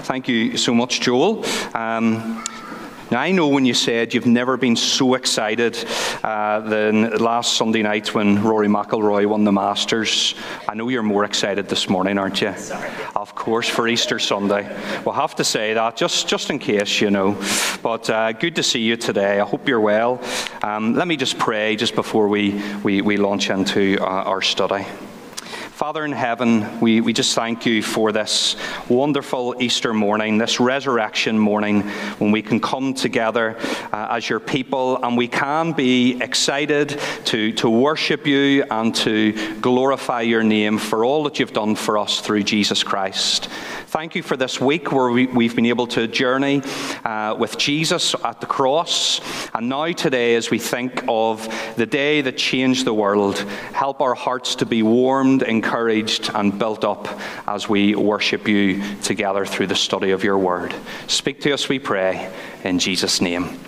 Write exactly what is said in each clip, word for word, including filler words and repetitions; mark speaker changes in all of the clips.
Speaker 1: Thank you so much, Joel. Um, now, I know when you said you've never been so excited uh, than last Sunday night when Rory McIlroy won the Masters. I know you're more excited this morning, aren't you?
Speaker 2: Sorry.
Speaker 1: Of course, for Easter Sunday. We'll have to say that, just, just in case, you know. But uh, good to see you today. I hope you're well. Um, let me just pray just before we, we, we launch into uh, our study. Father in heaven, we, we just thank you for this wonderful Easter morning, this resurrection morning, when we can come together uh, as your people and we can be excited to, to worship you and to glorify your name for all that you've done for us through Jesus Christ. Thank you for this week where we, we've been able to journey uh, with Jesus at the cross. And now today, as we think of the day that changed the world, help our hearts to be warmed, encouraged, and built up as we worship you together through the study of your word. Speak to us, we pray, in Jesus' name.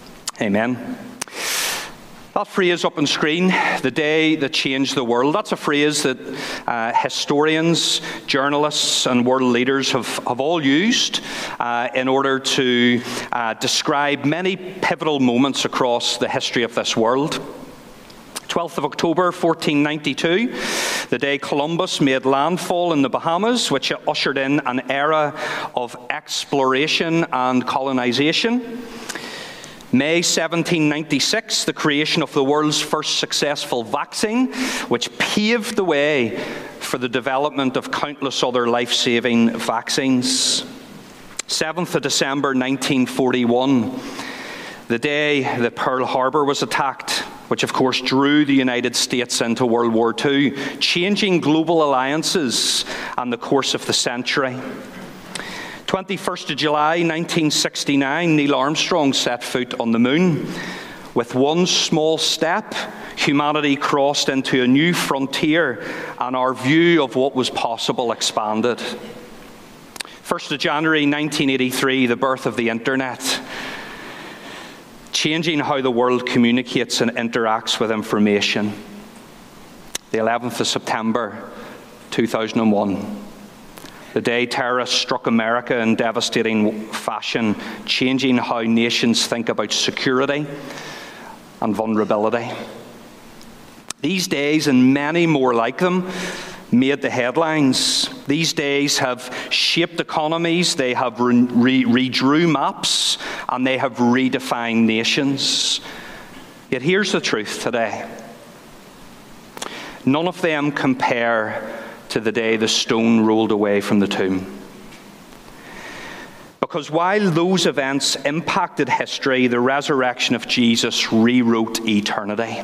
Speaker 1: Amen. That phrase up on screen, the day that changed the world, that's a phrase that uh, historians, journalists, and world leaders have, have all used uh, in order to uh, describe many pivotal moments across the history of this world. twelfth of October, fourteen ninety-two, the day Columbus made landfall in the Bahamas, which ushered in an era of exploration and colonization. May seventeen ninety-six, the creation of the world's first successful vaccine, which paved the way for the development of countless other life-saving vaccines. seventh of December nineteen forty-one, the day that Pearl Harbor was attacked, which of course drew the United States into World War Two, changing global alliances and the course of the century. twenty-first of July nineteen sixty-nine, Neil Armstrong set foot on the moon. With one small step, humanity crossed into a new frontier and our view of what was possible expanded. first of January nineteen eighty-three, the birth of the internet, changing how the world communicates and interacts with information. The eleventh of September two thousand one, the day terrorists struck America in devastating fashion, changing how nations think about security and vulnerability. These days, and many more like them, made the headlines. These days have shaped economies, they have re- re- redrew maps, and they have redefined nations. Yet here's the truth today. None of them compare to the day the stone rolled away from the tomb. Because while those events impacted history, the resurrection of Jesus rewrote eternity.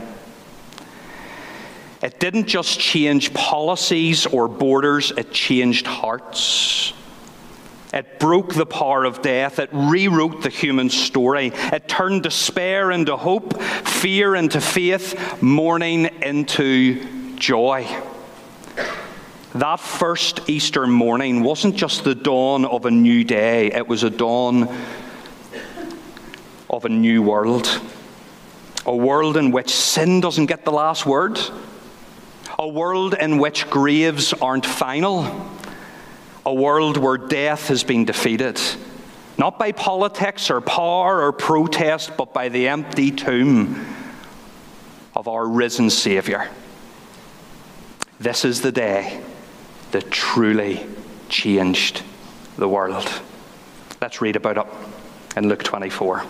Speaker 1: It didn't just change policies or borders, it changed hearts. It broke the power of death. It rewrote the human story. It turned despair into hope, fear into faith, mourning into joy. That first Easter morning wasn't just the dawn of a new day, it was a dawn of a new world. A world in which sin doesn't get the last word. A world in which graves aren't final. A world where death has been defeated. Not by politics or power or protest, but by the empty tomb of our risen Saviour. This is the day that truly changed the world. Let's read about it in Luke twenty-four.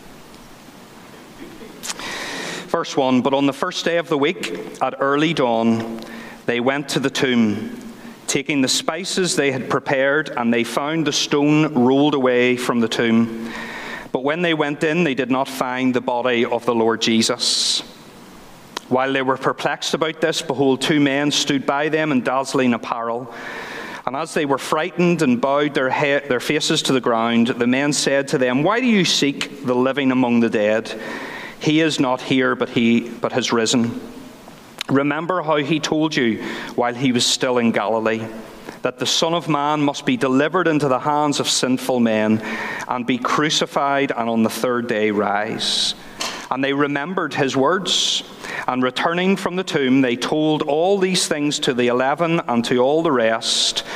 Speaker 1: Verse one, but on the first day of the week, at early dawn, they went to the tomb, taking the spices they had prepared, and they found the stone rolled away from the tomb. But when they went in, they did not find the body of the Lord Jesus. While they were perplexed about this, behold, two men stood by them in dazzling apparel. And as they were frightened and bowed their, head, their faces to the ground, the men said to them, why do you seek the living among the dead? He is not here, but he but has risen. Remember how he told you while he was still in Galilee, that the Son of Man must be delivered into the hands of sinful men and be crucified and on the third day rise. And they remembered his words. And returning from the tomb, they told all these things to the eleven and to all the rest.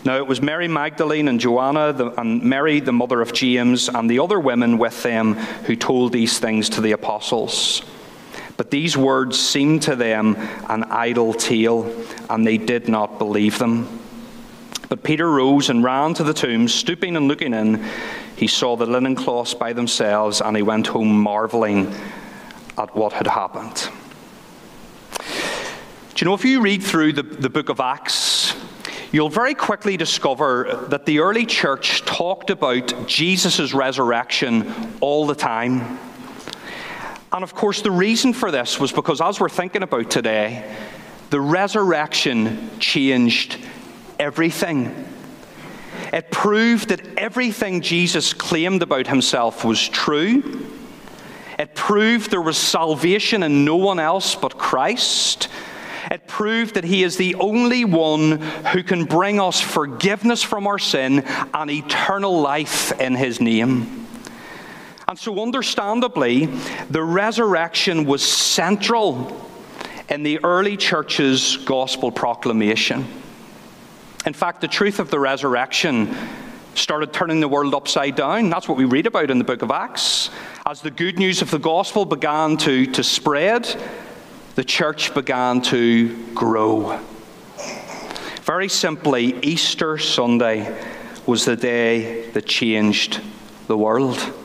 Speaker 1: Now it was Mary Magdalene and Joanna the, and Mary, the mother of James, and the other women with them who told these things to the apostles. But these words seemed to them an idle tale, and they did not believe them. But Peter rose and ran to the tomb, stooping and looking in. He saw the linen cloths by themselves, and he went home marveling at what had happened. Do you know, if you read through the, the book of Acts, you'll very quickly discover that the early church talked about Jesus' resurrection all the time. And of course, the reason for this was because, as we're thinking about today, the resurrection changed everything. It proved that everything Jesus claimed about himself was true. It proved there was salvation in no one else but Christ. It proved that he is the only one who can bring us forgiveness from our sin and eternal life in his name. And so understandably, the resurrection was central in the early church's gospel proclamation. In fact, the truth of the resurrection started turning the world upside down. That's what we read about in the book of Acts. As the good news of the gospel began to, to spread, the church began to grow. Very simply, Easter Sunday was the day that changed the world.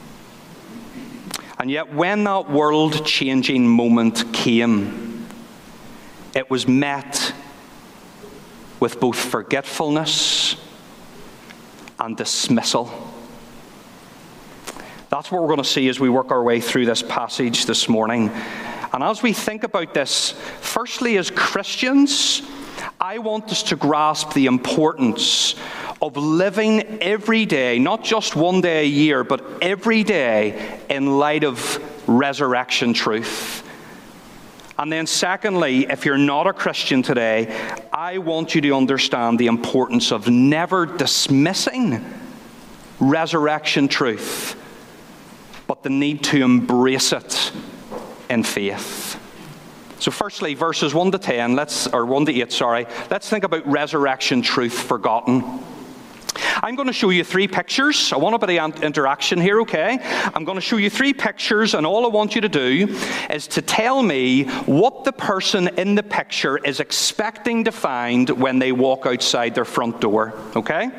Speaker 1: And yet, when that world-changing moment came, it was met with both forgetfulness and dismissal. That's what we're going to see as we work our way through this passage this morning. And as we think about this, firstly, as Christians, I want us to grasp the importance of living every day, not just one day a year, but every day in light of resurrection truth. And then secondly, if you're not a Christian today, I want you to understand the importance of never dismissing resurrection truth, but the need to embrace it in faith. So firstly, verses one to ten, let's or one to eight, sorry, let's think about resurrection truth forgotten. I'm going to show you three pictures. I want a bit of interaction here, okay? I'm going to show you three pictures, and all I want you to do is to tell me what the person in the picture is expecting to find when they walk outside their front door, okay?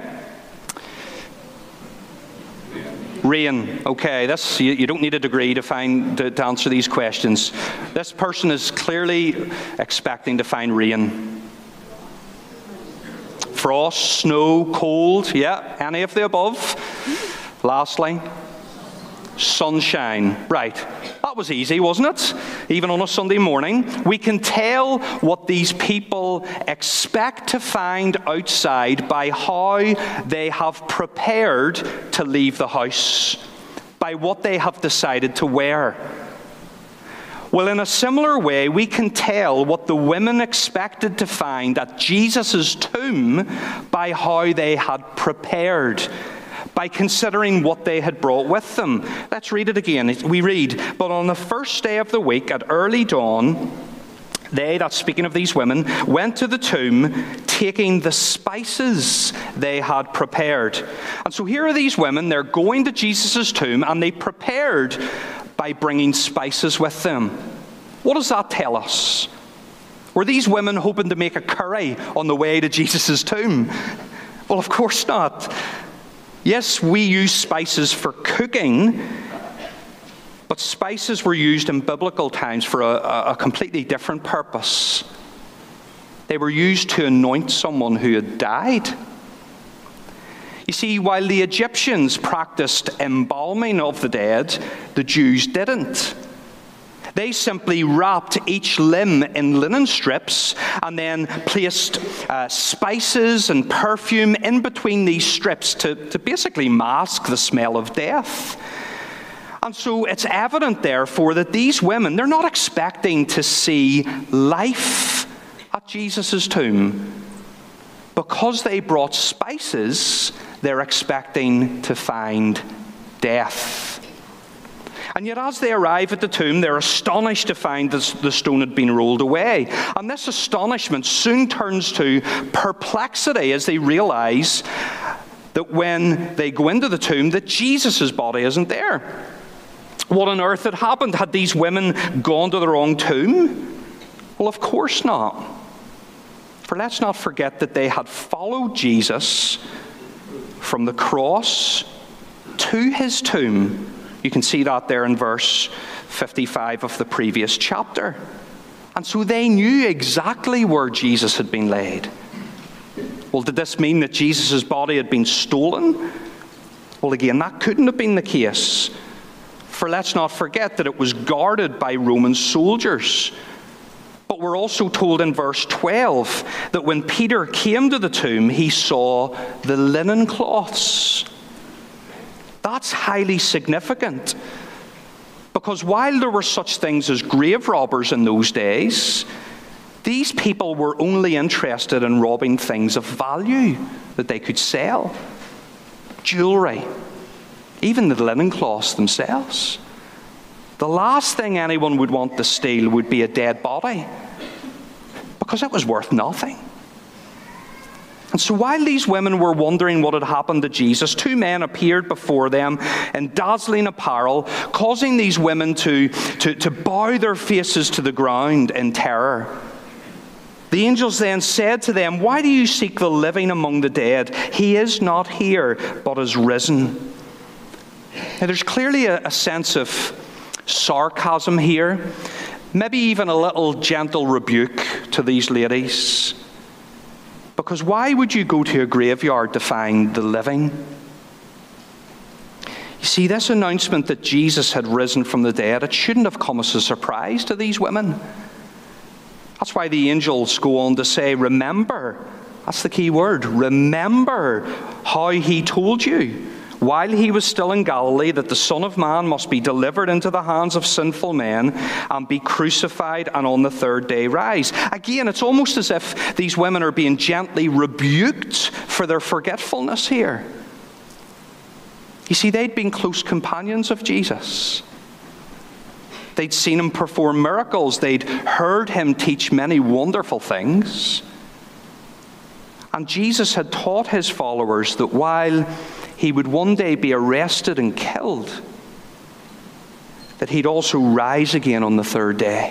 Speaker 1: Rain. Okay, this you, you don't need a degree to find to, to answer these questions. This person is clearly expecting to find rain. Frost, snow, cold, yeah, any of the above. Lastly, sunshine. Right, that was easy, wasn't it? Even on a Sunday morning. We can tell what these people expect to find outside by how they have prepared to leave the house, by what they have decided to wear. Well, in a similar way, we can tell what the women expected to find at Jesus' tomb by how they had prepared, by considering what they had brought with them. Let's read it again. We read, "But on the first day of the week at early dawn, they," that's speaking of these women, "went to the tomb, taking the spices they had prepared." And so here are these women, they're going to Jesus' tomb, and they prepared by bringing spices with them. What does that tell us? Were these women hoping to make a curry on the way to Jesus' tomb? Well, of course not. Yes, we use spices for cooking, but spices were used in biblical times for a, a completely different purpose. They were used to anoint someone who had died. You see, while the Egyptians practiced embalming of the dead, the Jews didn't. They simply wrapped each limb in linen strips and then placed uh, spices and perfume in between these strips to, to basically mask the smell of death. And so it's evident, therefore, that these women, they're not expecting to see life at Jesus' tomb. Because they brought spices, they're expecting to find death. And yet as they arrive at the tomb, they're astonished to find that the stone had been rolled away. And this astonishment soon turns to perplexity as they realize that when they go into the tomb, that Jesus' body isn't there. What on earth had happened? Had these women gone to the wrong tomb? Well, of course not. For let's not forget that they had followed Jesus from the cross to his tomb. You can see that there in verse fifty-five of the previous chapter. And so they knew exactly where Jesus had been laid. Well, did this mean that Jesus' body had been stolen? Well, again, that couldn't have been the case. For let's not forget that it was guarded by Roman soldiers. But we're also told in verse twelve that when Peter came to the tomb, he saw the linen cloths. That's highly significant. Because while there were such things as grave robbers in those days, these people were only interested in robbing things of value that they could sell. Jewelry, even the linen cloths themselves. The last thing anyone would want to steal would be a dead body, because it was worth nothing. And so while these women were wondering what had happened to Jesus, two men appeared before them in dazzling apparel, causing these women to, to, to bow their faces to the ground in terror. The angels then said to them, "Why do you seek the living among the dead? He is not here, but is risen." Now, there's clearly a, a sense of sarcasm here, maybe even a little gentle rebuke to these ladies. Because why would you go to a graveyard to find the living? You see, this announcement that Jesus had risen from the dead, it shouldn't have come as a surprise to these women. That's why the angels go on to say, remember, that's the key word, remember how he told you while he was still in Galilee that the Son of Man must be delivered into the hands of sinful men and be crucified and on the third day rise. Again, it's almost as if these women are being gently rebuked for their forgetfulness here. You see, they'd been close companions of Jesus. They'd seen him perform miracles. They'd heard him teach many wonderful things. And Jesus had taught his followers that while he would one day be arrested and killed, that he'd also rise again on the third day.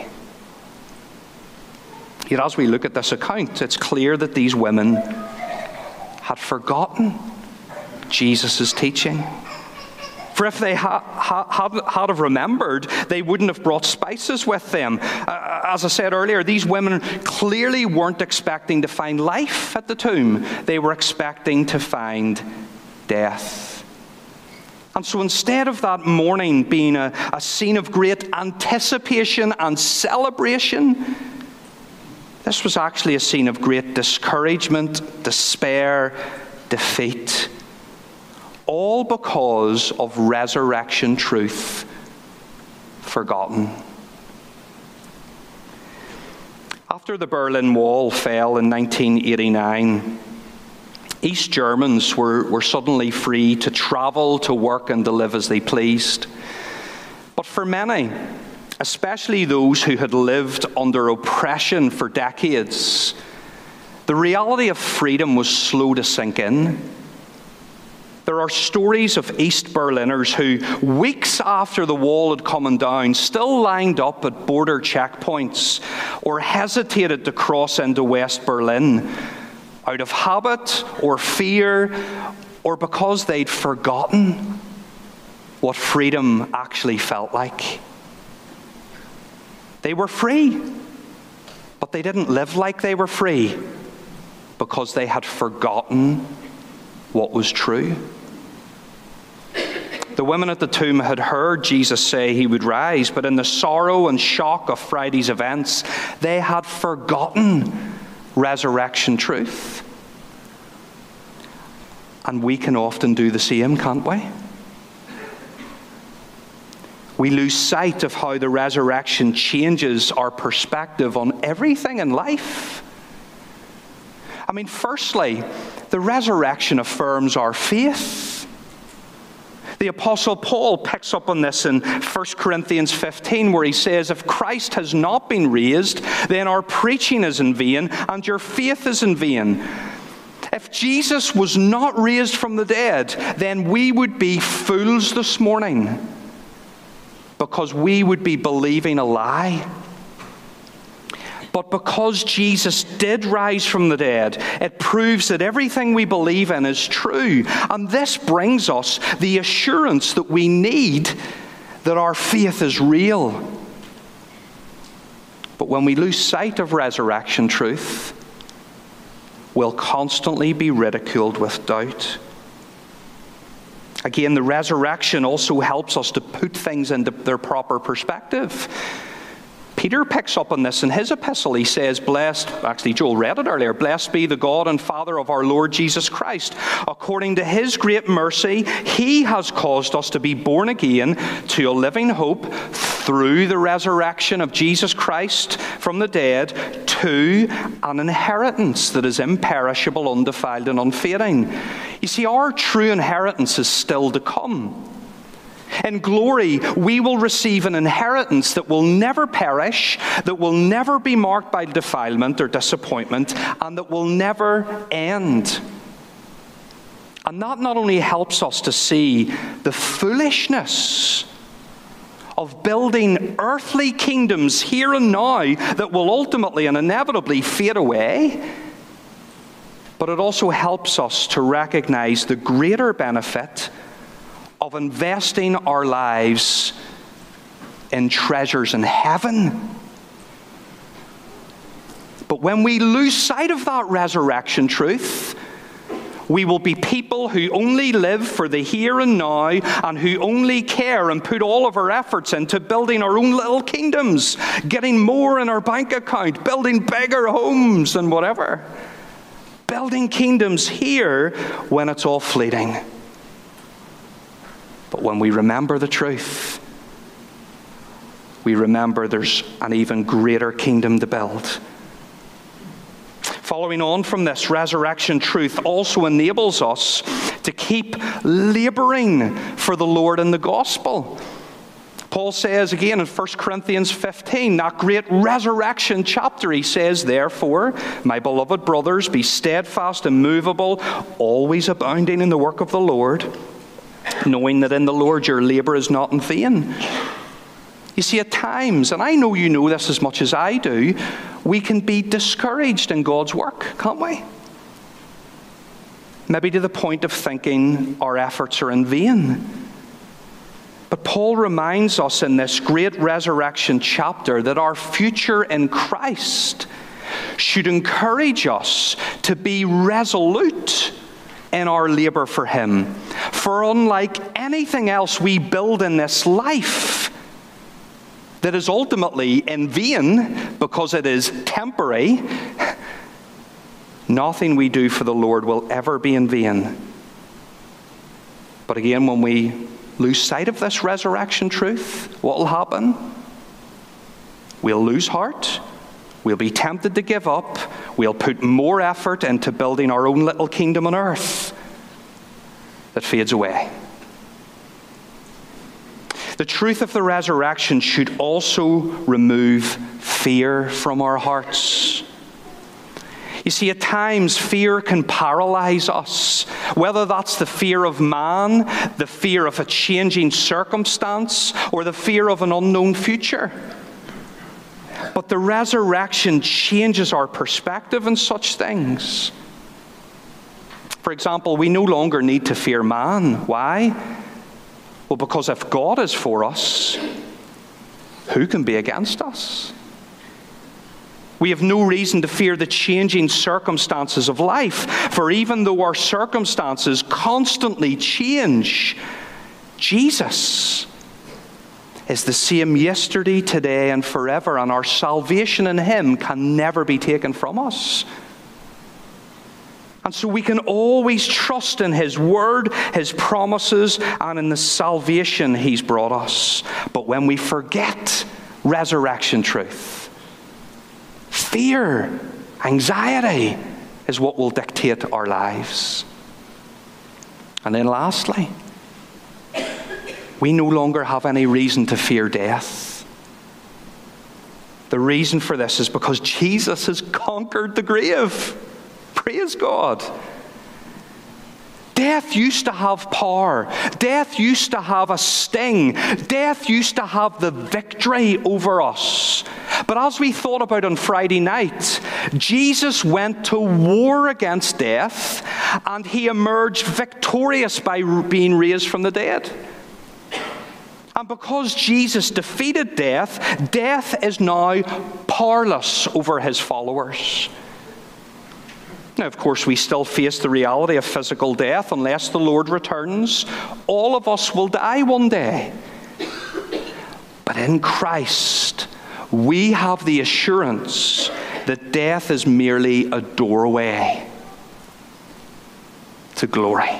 Speaker 1: Yet as we look at this account, it's clear that these women had forgotten Jesus' teaching. For if they ha- ha- had, had have remembered, they wouldn't have brought spices with them. Uh, as I said earlier, these women clearly weren't expecting to find life at the tomb. They were expecting to find death. And so instead of that morning being a, a scene of great anticipation and celebration, this was actually a scene of great discouragement, despair, defeat. All because of resurrection truth forgotten. After the Berlin Wall fell in nineteen eighty-nine, East Germans were, were suddenly free to travel, to work, and to live as they pleased. But for many, especially those who had lived under oppression for decades, the reality of freedom was slow to sink in. There are stories of East Berliners who, weeks after the wall had come down, still lined up at border checkpoints or hesitated to cross into West Berlin out of habit or fear or because they'd forgotten what freedom actually felt like. They were free, but they didn't live like they were free because they had forgotten what was true. The women at the tomb had heard Jesus say he would rise, but in the sorrow and shock of Friday's events, they had forgotten resurrection truth. And we can often do the same, can't we? We lose sight of how the resurrection changes our perspective on everything in life. I mean, firstly, the resurrection affirms our faith. The Apostle Paul picks up on this in First Corinthians fifteen, where he says, if Christ has not been raised, then our preaching is in vain, and your faith is in vain. If Jesus was not raised from the dead, then we would be fools this morning, because we would be believing a lie. But because Jesus did rise from the dead, it proves that everything we believe in is true. And this brings us the assurance that we need that our faith is real. But when we lose sight of resurrection truth, we'll constantly be ridiculed with doubt. Again, the resurrection also helps us to put things into their proper perspective. Peter picks up on this in his epistle. He says, blessed, actually Joel read it earlier, blessed be the God and Father of our Lord Jesus Christ. According to his great mercy, he has caused us to be born again to a living hope through the resurrection of Jesus Christ from the dead, to an inheritance that is imperishable, undefiled, and unfading. You see, our true inheritance is still to come. In glory, we will receive an inheritance that will never perish, that will never be marked by defilement or disappointment, and that will never end. And that not only helps us to see the foolishness of building earthly kingdoms here and now that will ultimately and inevitably fade away, but it also helps us to recognize the greater benefit of investing our lives in treasures in heaven. But when we lose sight of that resurrection truth, we will be people who only live for the here and now, and who only care and put all of our efforts into building our own little kingdoms, getting more in our bank account, building bigger homes and whatever. Building kingdoms here when it's all fleeting. But when we remember the truth, we remember there's an even greater kingdom to build. Following on from this, resurrection truth also enables us to keep laboring for the Lord in the gospel. Paul says again in First Corinthians fifteen, that great resurrection chapter, he says, therefore, my beloved brothers, be steadfast, immovable, always abounding in the work of the Lord, knowing that in the Lord your labor is not in vain. You see, at times, and I know you know this as much as I do, we can be discouraged in God's work, can't we? Maybe to the point of thinking our efforts are in vain. But Paul reminds us in this great resurrection chapter that our future in Christ should encourage us to be resolute in our labor for Him. For unlike anything else we build in this life that is ultimately in vain because it is temporary, nothing we do for the Lord will ever be in vain. But again, when we lose sight of this resurrection truth, what will happen? We'll lose heart. We'll be tempted to give up. We'll put more effort into building our own little kingdom on earth that fades away. The truth of the resurrection should also remove fear from our hearts. You see, at times, fear can paralyze us, whether that's the fear of man, the fear of a changing circumstance, or the fear of an unknown future. But the resurrection changes our perspective on such things. For example, we no longer need to fear man. Why? Well, because if God is for us, who can be against us? We have no reason to fear the changing circumstances of life, for even though our circumstances constantly change, Jesus is the same yesterday, today, and forever, and our salvation in Him can never be taken from us. And so we can always trust in His word, His promises, and in the salvation He's brought us. But when we forget resurrection truth, fear, anxiety is what will dictate our lives. And then lastly, we no longer have any reason to fear death. The reason for this is because Jesus has conquered the grave. Praise God. Death used to have power. Death used to have a sting. Death used to have the victory over us. But as we thought about on Friday night, Jesus went to war against death, and he emerged victorious by being raised from the dead. And because Jesus defeated death, death is now powerless over his followers. Now, of course, we still face the reality of physical death unless the Lord returns. All of us will die one day. But in Christ, we have the assurance that death is merely a doorway to glory.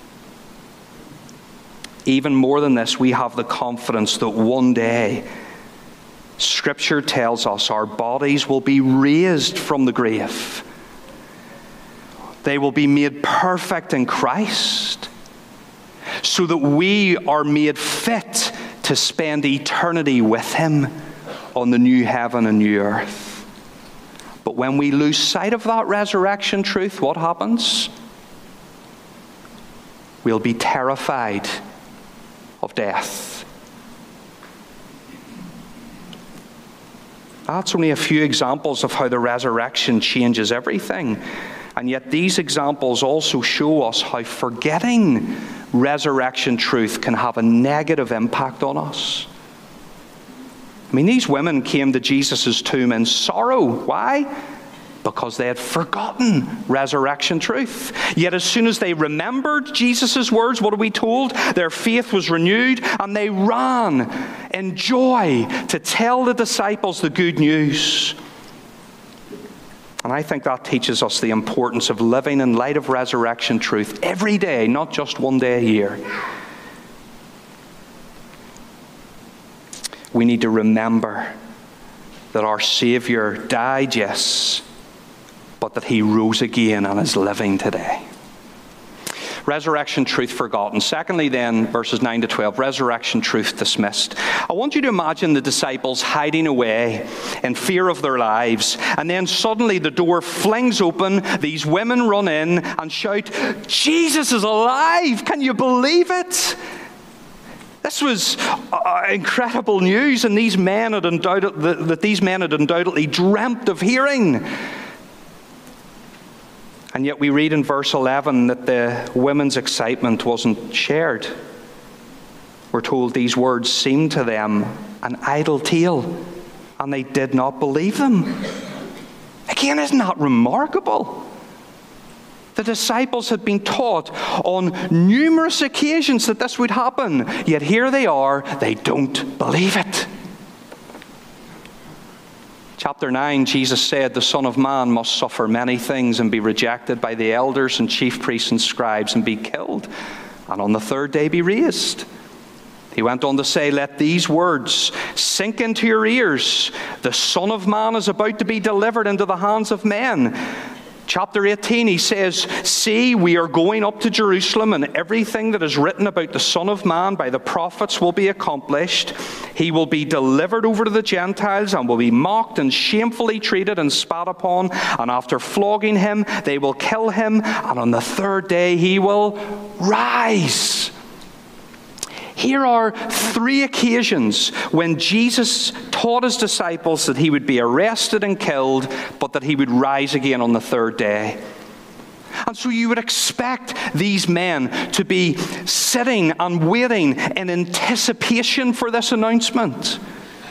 Speaker 1: Even more than this, we have the confidence that one day, Scripture tells us, our bodies will be raised from the grave. They will be made perfect in Christ, so that we are made fit to spend eternity with him on the new heaven and new earth. But when we lose sight of that resurrection truth, what happens? We'll be terrified of death. That's only a few examples of how the resurrection changes everything. And yet these examples also show us how forgetting resurrection truth can have a negative impact on us. I mean, these women came to Jesus' tomb in sorrow. Why? Because they had forgotten resurrection truth. Yet as soon as they remembered Jesus' words, what are we told? Their faith was renewed, and they ran in joy to tell the disciples the good news. And I think that teaches us the importance of living in light of resurrection truth every day, not just one day a year. We need to remember that our Savior died, yes, but that he rose again and is living today. Resurrection truth forgotten. Secondly then, verses nine to twelve, resurrection truth dismissed. I want you to imagine the disciples hiding away in fear of their lives, and then suddenly the door flings open, these women run in and shout, "Jesus is alive! Can you believe it?" This was uh, incredible news, and these men had undoubted, that, that these men had undoubtedly dreamt of hearing. And yet we read in verse eleven that the women's excitement wasn't shared. We're told these words seemed to them an idle tale, and they did not believe them. Again, isn't that remarkable? The disciples had been taught on numerous occasions that this would happen, yet here they are, they don't believe it. Chapter nine, Jesus said, "The Son of Man must suffer many things and be rejected by the elders and chief priests and scribes and be killed, and on the third day be raised." He went on to say, "Let these words sink into your ears. The Son of Man is about to be delivered into the hands of men." Chapter eighteen, he says, "See, we are going up to Jerusalem, and everything that is written about the Son of Man by the prophets will be accomplished. He will be delivered over to the Gentiles and will be mocked and shamefully treated and spat upon. And after flogging him, they will kill him. And on the third day, he will rise." Here are three occasions when Jesus taught his disciples that he would be arrested and killed, but that he would rise again on the third day. And so you would expect these men to be sitting and waiting in anticipation for this announcement.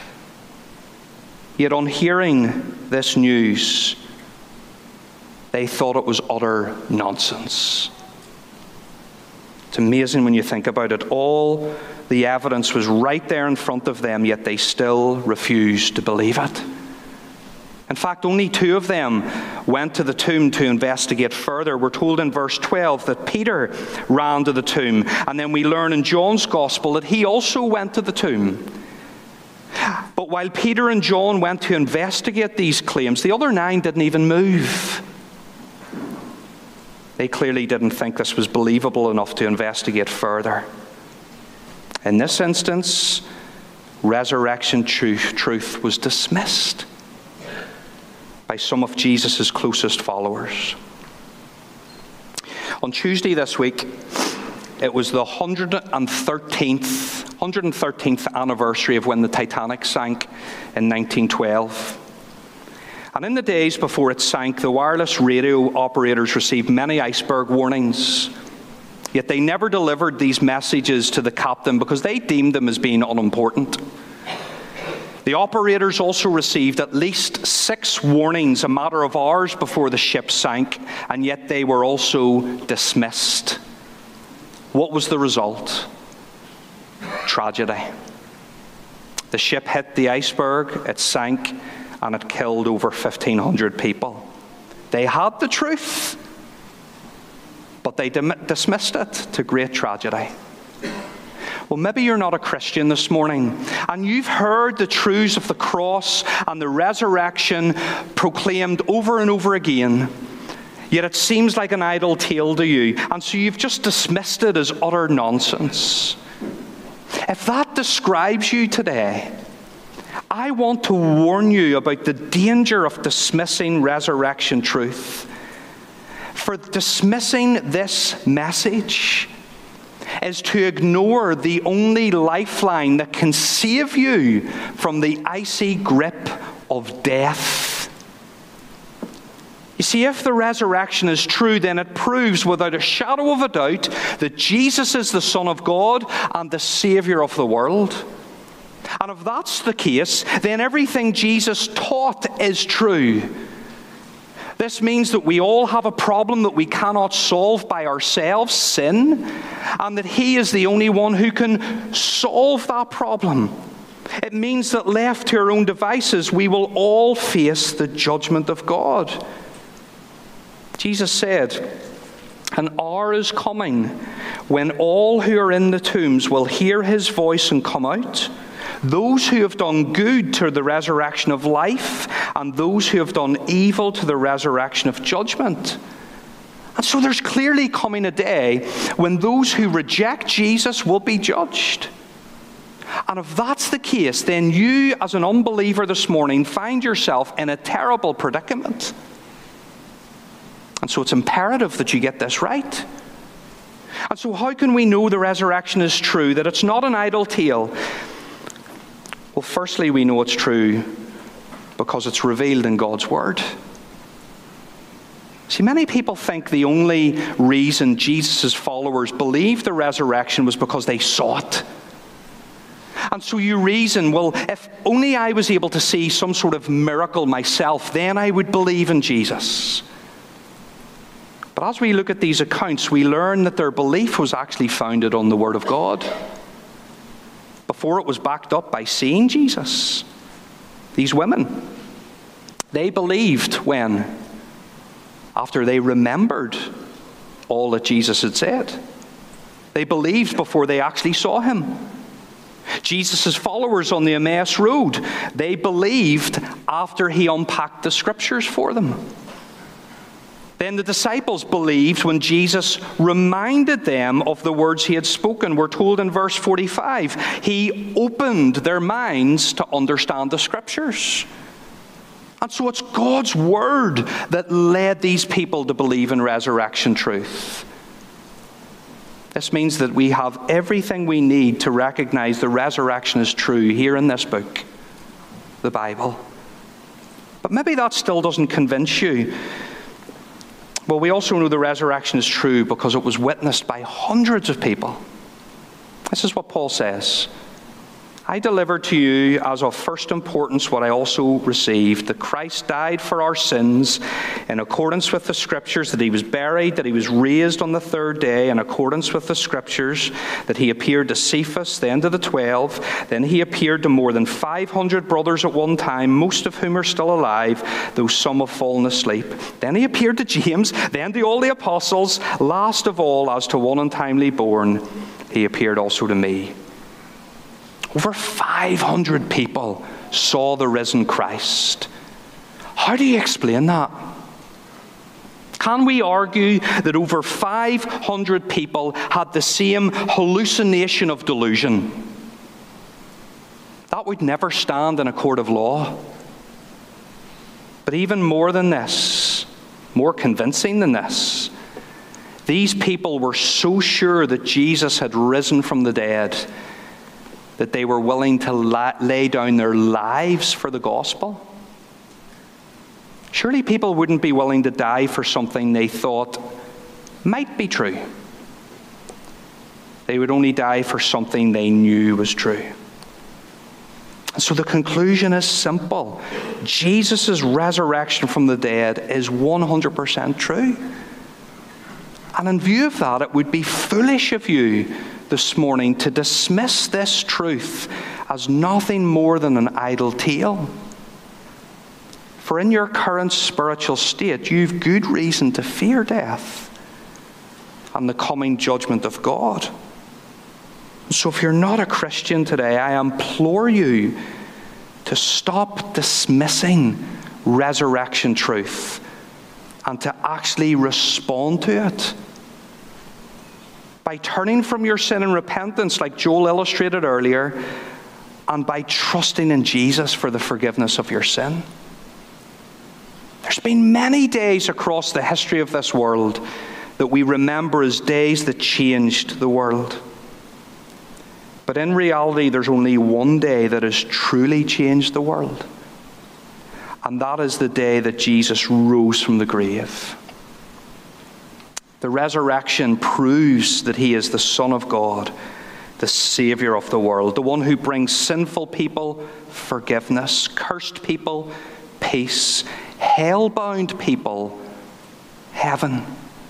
Speaker 1: Yet on hearing this news, they thought it was utter nonsense. It's amazing when you think about it. All the evidence was right there in front of them, yet they still refused to believe it. In fact, only two of them went to the tomb to investigate further. We're told in verse twelve that Peter ran to the tomb, and then we learn in John's Gospel that he also went to the tomb. But while Peter and John went to investigate these claims, the other nine didn't even move. They clearly didn't think this was believable enough to investigate further. In this instance, resurrection truth, truth was dismissed by some of Jesus' closest followers. On Tuesday this week, it was the one hundred thirteenth, one hundred thirteenth anniversary of when the Titanic sank in nineteen twelve. And in the days before it sank, the wireless radio operators received many iceberg warnings. Yet they never delivered these messages to the captain because they deemed them as being unimportant. The operators also received at least six warnings a matter of hours before the ship sank, and yet they were also dismissed. What was the result? Tragedy. The ship hit the iceberg, it sank, and it killed over fifteen hundred people. They had the truth, but they dim- dismissed it to great tragedy. Well, maybe you're not a Christian this morning, and you've heard the truths of the cross and the resurrection proclaimed over and over again, yet it seems like an idle tale to you, and so you've just dismissed it as utter nonsense. If that describes you today, I want to warn you about the danger of dismissing resurrection truth. For dismissing this message is to ignore the only lifeline that can save you from the icy grip of death. You see, if the resurrection is true, then it proves without a shadow of a doubt that Jesus is the Son of God and the Savior of the world. And if that's the case, then everything Jesus taught is true. This means that we all have a problem that we cannot solve by ourselves, sin, and that He is the only one who can solve that problem. It means that left to our own devices, we will all face the judgment of God. Jesus said, "An hour is coming when all who are in the tombs will hear His voice and come out. Those who have done good to the resurrection of life, and those who have done evil to the resurrection of judgment." And so there's clearly coming a day when those who reject Jesus will be judged. And if that's the case, then you as an unbeliever this morning find yourself in a terrible predicament. And so it's imperative that you get this right. And so how can we know the resurrection is true, that it's not an idle tale? Well, firstly, we know it's true because it's revealed in God's Word. See, many people think the only reason Jesus' followers believed the resurrection was because they saw it. And so you reason, well, if only I was able to see some sort of miracle myself, then I would believe in Jesus. But as we look at these accounts, we learn that their belief was actually founded on the Word of God, before it was backed up by seeing Jesus. These women, they believed when? After they remembered all that Jesus had said. They believed before they actually saw Him. Jesus' followers on the Emmaus Road, they believed after He unpacked the Scriptures for them. Then the disciples believed when Jesus reminded them of the words He had spoken. We're told in verse forty-five, He opened their minds to understand the Scriptures. And so it's God's Word that led these people to believe in resurrection truth. This means that we have everything we need to recognize the resurrection is true here in this book, the Bible. But maybe that still doesn't convince you. Well, we also know the resurrection is true because it was witnessed by hundreds of people. This is what Paul says. I delivered to you as of first importance what I also received, that Christ died for our sins in accordance with the Scriptures, that He was buried, that He was raised on the third day in accordance with the Scriptures, that He appeared to Cephas, then to the twelve, then He appeared to more than five hundred brothers at one time, most of whom are still alive, though some have fallen asleep. Then He appeared to James, then to all the apostles, last of all, as to one untimely born, He appeared also to me. Over five hundred people saw the risen Christ. How do you explain that? Can we argue that over five hundred people had the same hallucination of delusion? That would never stand in a court of law. But even more than this, more convincing than this, these people were so sure that Jesus had risen from the dead that they were willing to lay down their lives for the gospel. Surely people wouldn't be willing to die for something they thought might be true. They would only die for something they knew was true. So the conclusion is simple. Jesus' resurrection from the dead is one hundred percent true. And in view of that, it would be foolish of you this morning to dismiss this truth as nothing more than an idle tale. For in your current spiritual state, you've good reason to fear death and the coming judgment of God. So if you're not a Christian today, I implore you to stop dismissing resurrection truth and to actually respond to it. By turning from your sin in repentance, like Joel illustrated earlier, and by trusting in Jesus for the forgiveness of your sin. There's been many days across the history of this world that we remember as days that changed the world. But in reality, there's only one day that has truly changed the world. And that is the day that Jesus rose from the grave. The resurrection proves that he is the Son of God, the Savior of the world, the one who brings sinful people forgiveness, cursed people peace, hell-bound people heaven.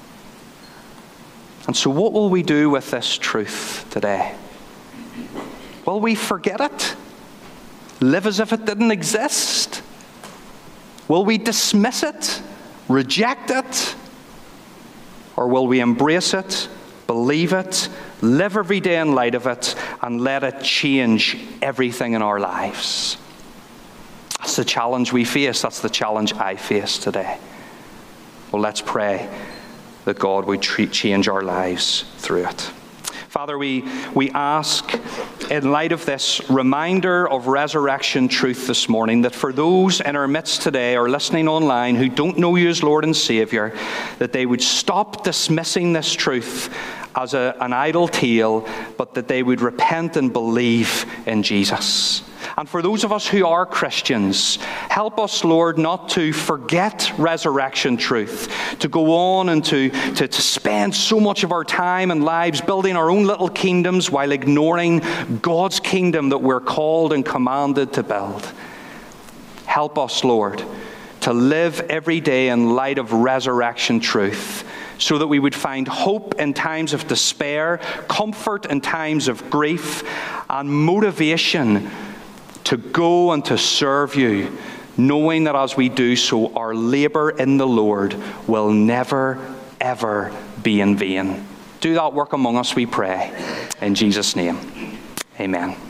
Speaker 1: And so what will we do with this truth today? Will we forget it? Live as if it didn't exist? Will we dismiss it? Reject it? Or will we embrace it, believe it, live every day in light of it, and let it change everything in our lives? That's the challenge we face. That's the challenge I face today. Well, let's pray that God would treat, change our lives through it. Father, we, we ask, in light of this reminder of resurrection truth this morning, that for those in our midst today or listening online who don't know you as Lord and Savior, that they would stop dismissing this truth as a, an idle tale, but that they would repent and believe in Jesus. And for those of us who are Christians, help us, Lord, not to forget resurrection truth, to go on and to, to, to spend so much of our time and lives building our own little kingdoms while ignoring God's kingdom that we're called and commanded to build. Help us, Lord, to live every day in light of resurrection truth, so that we would find hope in times of despair, comfort in times of grief, and motivation to go and to serve you, knowing that as we do so, our labor in the Lord will never, ever be in vain. Do that work among us, we pray. In Jesus' name, amen.